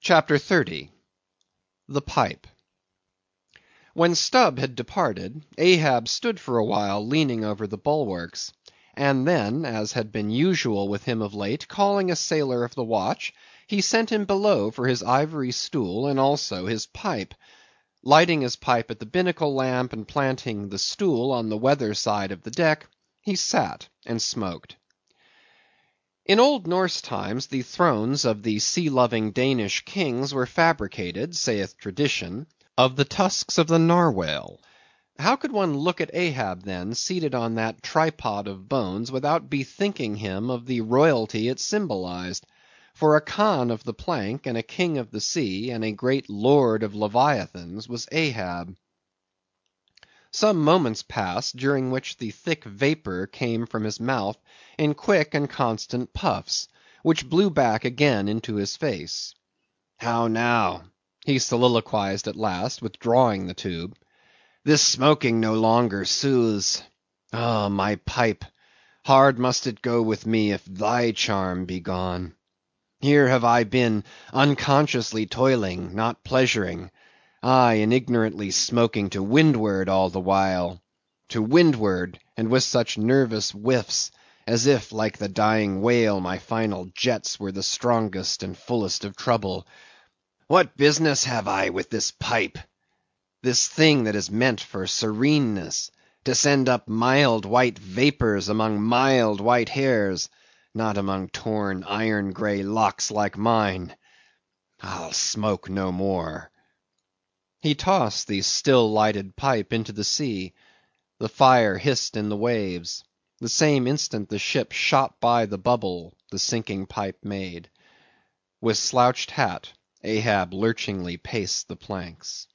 CHAPTER 30. The Pipe. When Stubb had departed, Ahab stood for a while leaning over the bulwarks; and then, as had been usual with him of late, calling a sailor of the watch, he sent him below for his ivory stool and also his pipe. Lighting his pipe at the binnacle lamp, and planting the stool on the weather side of the deck, he sat and smoked. In old Norse times the thrones of the sea loving Danish kings were fabricated, saith tradition, of the tusks of the narwhale. How could one look at Ahab, then, seated on that tripod of bones, without bethinking him of the royalty it symbolized? For a Khan of the plank, and a king of the sea, and a great lord of leviathans, was Ahab. Some moments passed, during which the thick vapor came from his mouth in quick and constant puffs, which blew back again into his face. "How now?" he soliloquized at last, withdrawing the tube. "This smoking no longer soothes. Oh, my pipe! hard must it go with me if thy charm be gone. Here have I been unconsciously toiling, not pleasuring; aye, and ignorantly smoking to windward all the while; to windward, and with such nervous whiffs, as if, like the dying whale, my final jets were the strongest and fullest of trouble. What business have I with this pipe? This thing that is meant for sereneness, to send up mild white vapors among mild white hairs, not among torn iron grey locks like mine. I'll smoke no more." He tossed the still lighted pipe into the sea. The fire hissed in the waves. The same instant the ship shot by the bubble the sinking pipe made. With slouched hat, Ahab lurchingly paced the planks.